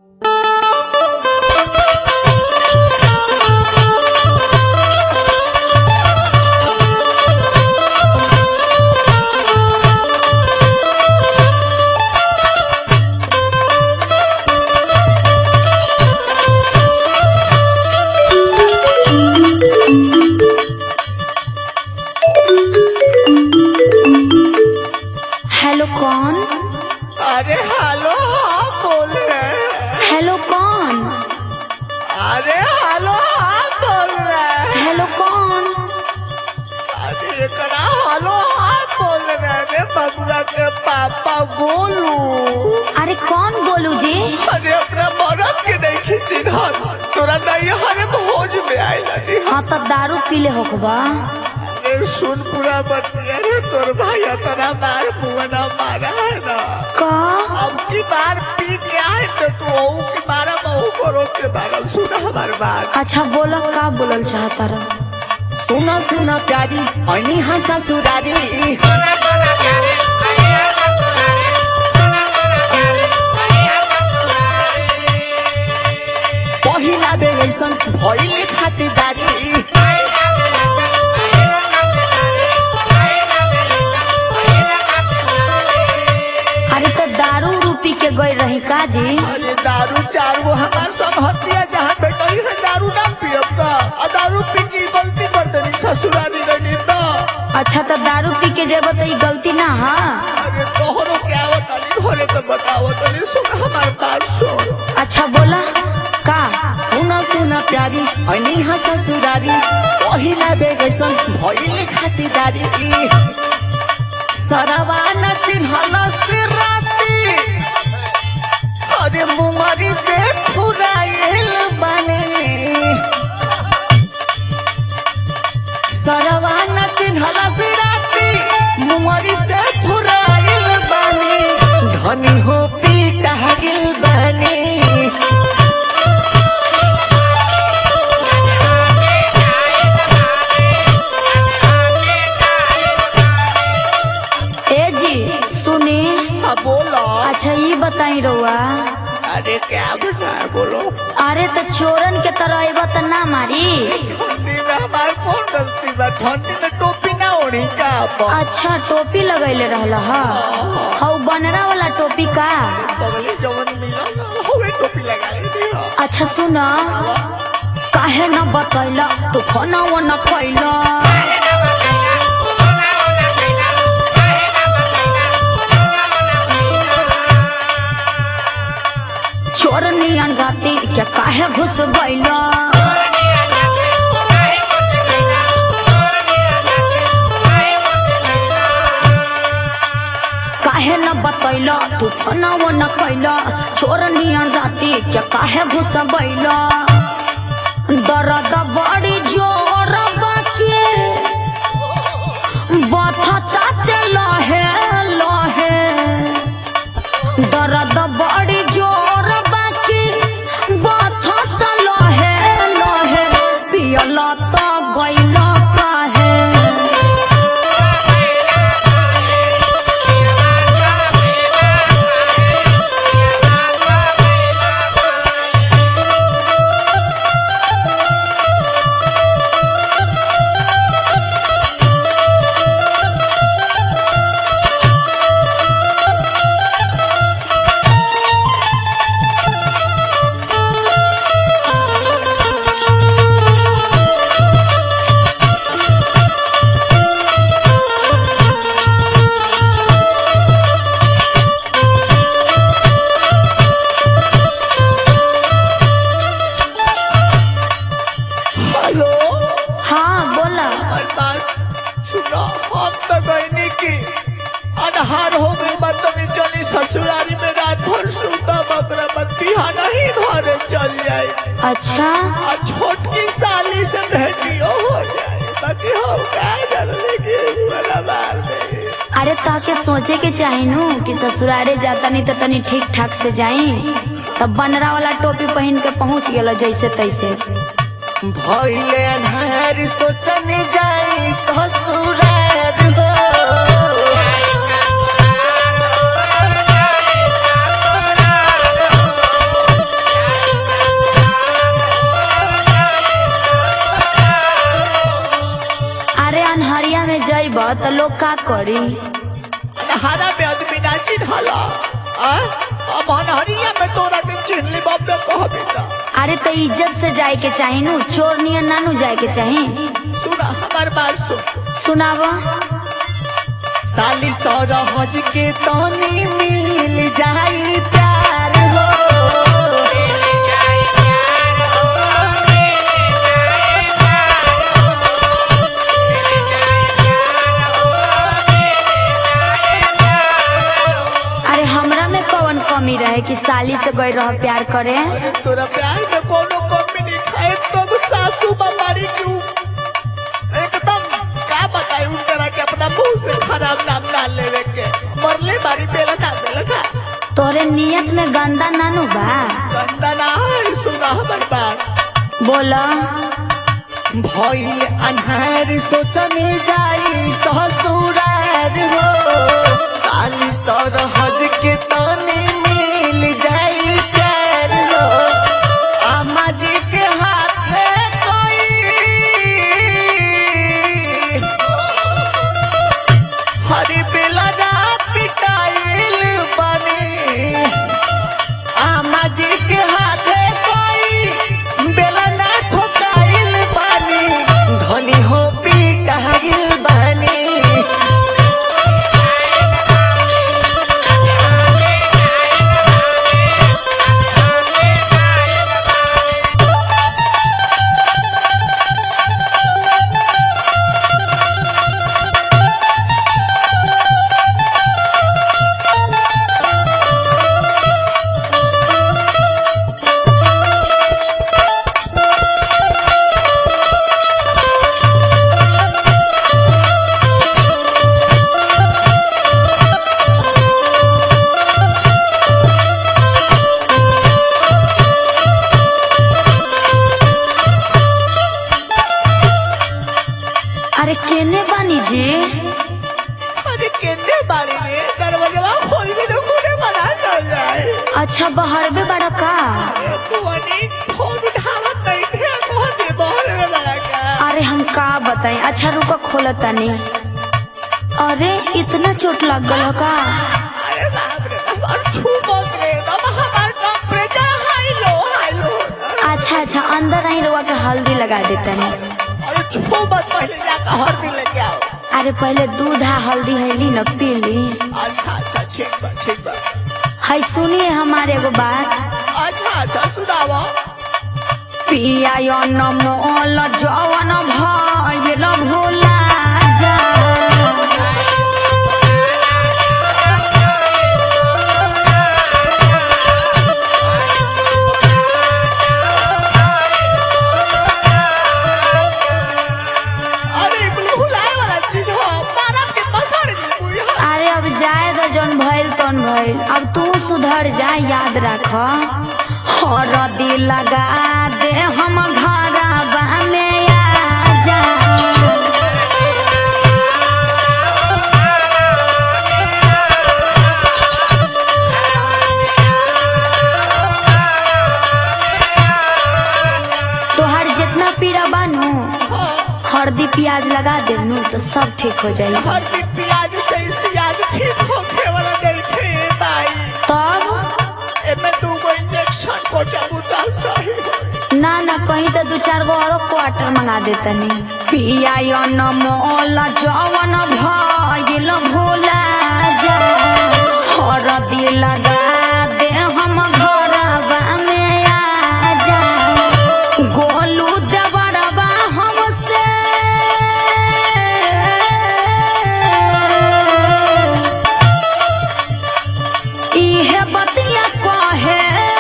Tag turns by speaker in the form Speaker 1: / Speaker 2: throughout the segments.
Speaker 1: Hello कौन?
Speaker 2: अरे hello, हाँ बोल रहे हैं।
Speaker 1: हेलो कौन?
Speaker 2: अरे हेलो, हाँ बोल रहे हैं।
Speaker 1: हेलो कौन?
Speaker 2: अरे करा हेलो, हाँ बोल रहे हैं रे बबुआ के पापा गोलू।
Speaker 1: अरे कौन गोलू जी?
Speaker 2: अरे अपना मरद के नहीं खींची धर, तोरा नहीं हरे भोज में आए लगी।
Speaker 1: हाँ तो दारू पीले होखबा।
Speaker 2: अरे सुन पूरा बतिया रे, तोर भाई इतना मार मुआना मारा है ना।
Speaker 1: का?
Speaker 2: अब की बार पी के आए तो तू ओऊ की मारा बहू करो के मारा। सुना हमारी बात।
Speaker 1: अच्छा बोला, का बोलल चाहता रहा?
Speaker 2: सुना सुना प्यारी ऐनी हाँ ससुरारी। पहिला बेर ऐसन भइल खातिरदारी।
Speaker 1: अरे तो दारू रूपी के गई रही का जी?
Speaker 2: अरे दारू चार वो हमार सब हतिया जहाँ बेटई है दारू ना पियब का। दारू पी की गलती कर देनी ससुरारी रहनी तो।
Speaker 1: अच्छा तो दारू पी के जेब तो गलती ना हा?
Speaker 2: अरे तोहरो क्या होता नहीं घरे तो बताओ तो नहीं। सुन हमार बात सुन।
Speaker 1: अच्छा बोला का?
Speaker 2: सुना सुना प्यारी ऐनी हाँ ससुरारी। पहिला बेर ऐसन भइल खातिरदारी। सरवा न चिन्हल से राती। अरे मुंगरी से फुराइल बने। सरवा न चिन्हल से राती, मुंगरी से फुराइल बने। धनी हो पीटा गिल बने।
Speaker 1: ए जी सुनी।
Speaker 2: हाँ बोलो।
Speaker 1: अच्छा ये बताई रहुआ।
Speaker 2: अरे क्या बताए बोलो।
Speaker 1: अरे तो चोरन के तरह अबा तो ना मारी।
Speaker 2: ठंडी में हमार कौन गलती बा? ठंडी में टोपी ना ओढ़ी का अपन?
Speaker 1: अच्छा टोपी लगैले रहल हा? हौ बनरा वाला टोपी का?
Speaker 2: बगले जवन मिला ना होवे टोपी लगा ले।
Speaker 1: अच्छा सुना, काहे न बतैला तू खाना वो न खैला? चोरनियन राती क्या काहे घुस गइला? काहे न बतैला तू खाना वो न खैला? चोरनियन राती क्या काहे घुस गइला? दर्द बड़ी जोर बाकी बथता ते लहे लहे। दर्द बड़ी जोर बाकी बथता लहे लहे। पियला तो गइला काहे?
Speaker 2: अनहार हो गई बदतमी चली ससुरारी में रात भर सूता बकरा बिहाना ही घरे चल जाए।
Speaker 1: अच्छा
Speaker 2: और छोटकी साली से भेटियो हो जाए बाकी हो वाला मार दे।
Speaker 1: अरे ताके सोचे के चाहे नु कि ससुरारे जाता नहीं तो तनी ठीक ठाक से जाई, तब बनरा वाला टोपी पहन के पहुंच गेल जैसे तैसे।
Speaker 2: भइले अनहार सोचने जाई ससुरार हो।
Speaker 1: तो लोग का करी?
Speaker 2: हरा में आदमी ना चिन्हला अब हरिया में तोरा के चिन्हली बाप ने कहबी त
Speaker 1: अरे तो इज्जत से जाए के चाही नु, चोर नियन नानू जाए के चाही।
Speaker 2: सुना हमार बात
Speaker 1: सुनावा।
Speaker 2: साली सरहज के तनी मिल जाई प्यार हो
Speaker 1: अरे हमरा में कौन कमी रहे कि साली से गई रह प्यार करे?
Speaker 2: तोरा प्यार में कोनो कमी नहीं खाए तो सासू बाबारी क्यों एकदम का बताई उन तरह के अपना मुंह से खराब नाम ना लेवे के मरले बारी बेला ना
Speaker 1: तोरे नियत में गंदा नानू बा?
Speaker 2: गंदा ना है सुना हमर बात
Speaker 1: बोला।
Speaker 2: भइल अन्हार सोचने जाई ससुरार हो साली सरहज के तने मिल जाई प्यार हो अम्मा जी के हाथ में कोई हरी बेला ना पिटाइल बने अम्मा जी के हाथ में कोई बेला ना ठोकाइल बने धनी हो पिटाइल बने
Speaker 1: अरे केने बानी जी?
Speaker 2: अरे केने बारी में दरवाजा खोल भी तो खुले बना चल जाए
Speaker 1: अच्छा बाहर में बड़ा का?
Speaker 2: तू अनी फोन उठावत नहीं थे कौन दे बाहर में बना का
Speaker 1: अरे हम का बताएं। अच्छा रुको खोलता नहीं। अरे इतना चोट लग गल का?
Speaker 2: अरे बाप रे और छू मत रे तब हमार टेंपरेचर हाई लो
Speaker 1: अच्छा अंदर नहीं रुआ के हल्दी लगा देता नहीं।
Speaker 2: अरे छू मत पहले जाकर हल्दी लेके आओ।
Speaker 1: अरे पहले दूध हल्दी हैली न पी ली।
Speaker 2: अच्छा ठीक बा
Speaker 1: है सुनिए हमारे एगो बात।
Speaker 2: अच्छा सुनावा।
Speaker 1: पिया यो न मोल जवन भइल भोला जा
Speaker 2: अरे भुलाए वाला चीज हो मारब के पकड़ ली।
Speaker 1: अरे अब जाए तो जौन भइल तौन भइल, अब तू सुधर जा। याद रख हरदी लगा दे हम घरवा में आ जा। तोहर जितना पीड़ा बानू हल्दी प्याज लगा दे नू तो सब ठीक हो जाए।
Speaker 2: हल्दी प्याज से सियाज ठीक होखे वाला नहीं थे भाई।
Speaker 1: तब
Speaker 2: एमे तू को इंजेक्शन को चबूता सही
Speaker 1: ना कहीं तो 2-4 गो और क्वार्टर मंगा देता नहीं। पिया यो न मोल जवन भइल भोला जा हरदी लगा दे हम घरवा में आ जा। गोलू देवरवा हमसे इहे बतिया कहे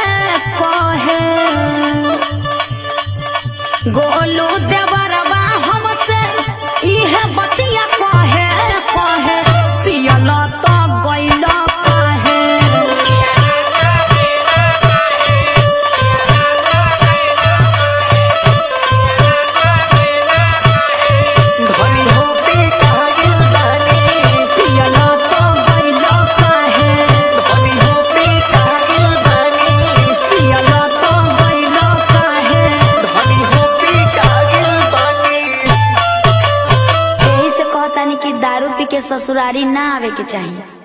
Speaker 1: गोलू देवरवा हमसे इहे बतिया कहे पियल तो गइल काहे। दारू पी के ससुरारी ना आवे के चाहिए।